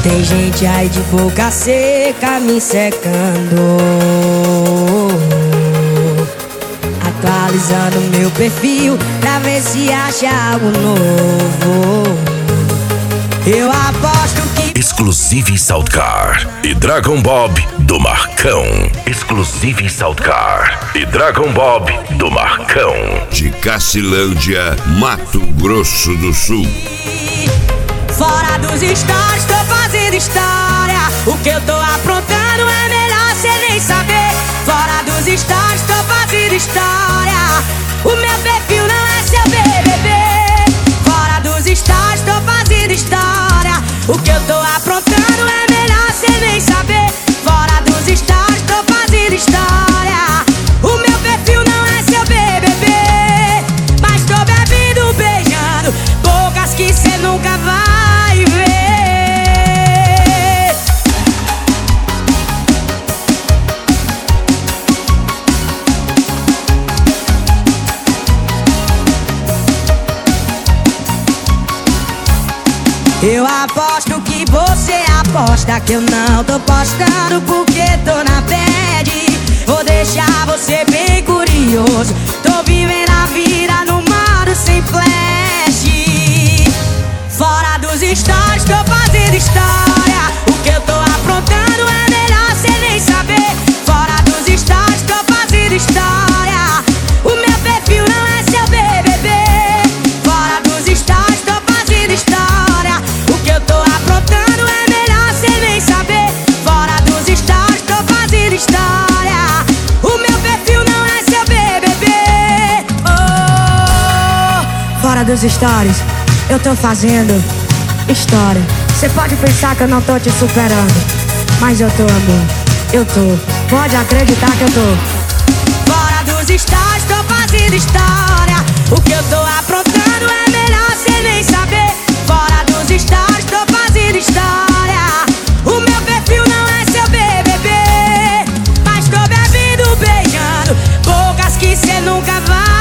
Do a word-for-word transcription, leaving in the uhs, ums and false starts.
Tem gente aí de boca seca me secando, atualizando meu perfil pra ver se acha algo novo. Eu aposto que Exclusive Saltcar e Dragon Bob do Marcão. Exclusive Saltcar e Dragon Bob do Marcão. De Cacilândia, Mato Grosso do Sul. Fora dos stories tô fazendo história. O que eu tô aprontando é melhor cê nem saber. Fora dos stories tô fazendo história. O meu perfil não é seu B B B. Fora dos stories tô fazendo história. O que eu tô aprontando é melhor cê nem saber. Fora dos stories tô fazendo história. O meu perfil não é seu B B B. Mas tô bebendo, beijando bocas que cê nunca vai ver. Eu aposto que você aposta que eu não tô postando porque tô na bad. Vou deixar você bem curioso. Tô vivendo a vida no modo sem flash. Fora dos stories tô fazendo história. O que eu tô aprontando é melhor cê nem saber. Fora dos stories tô fazendo história. O meu perfil não é seu B B B. Fora dos stories tô fazendo história. O que eu tô aprontando é melhor cê nem saber. Fora dos stories tô fazendo história. O meu perfil não é seu B B B. Oh, fora dos stories eu tô fazendo história. Cê pode pensar que eu não tô te superando, mas eu tô, amor, eu tô. Pode acreditar que eu tô. Fora dos stories tô fazendo história. O que eu tô aprontando é melhor cê nem saber. Fora dos stories tô fazendo história. O meu perfil não é seu B B B. Mas tô bebendo, beijando bocas que cê nunca vai